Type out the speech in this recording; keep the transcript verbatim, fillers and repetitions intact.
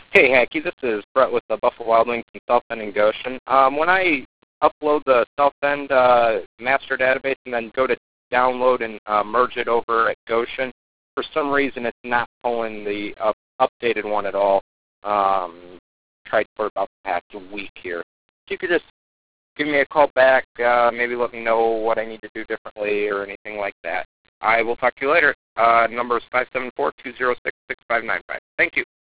Hey, Hacky, this is Brett with the Buffalo Wild Wings in South Bend and Goshen. Um, when I upload the South Bend uh, master database and then go to download and uh, merge it over at Goshen, for some reason it's not pulling the up updated one at all. Um, tried for about the past week here. If you could just give me a call back, uh, maybe let me know what I need to do differently or anything like that. I will talk to you later. Uh, number is five seven four, two zero six, six five nine five. Thank you.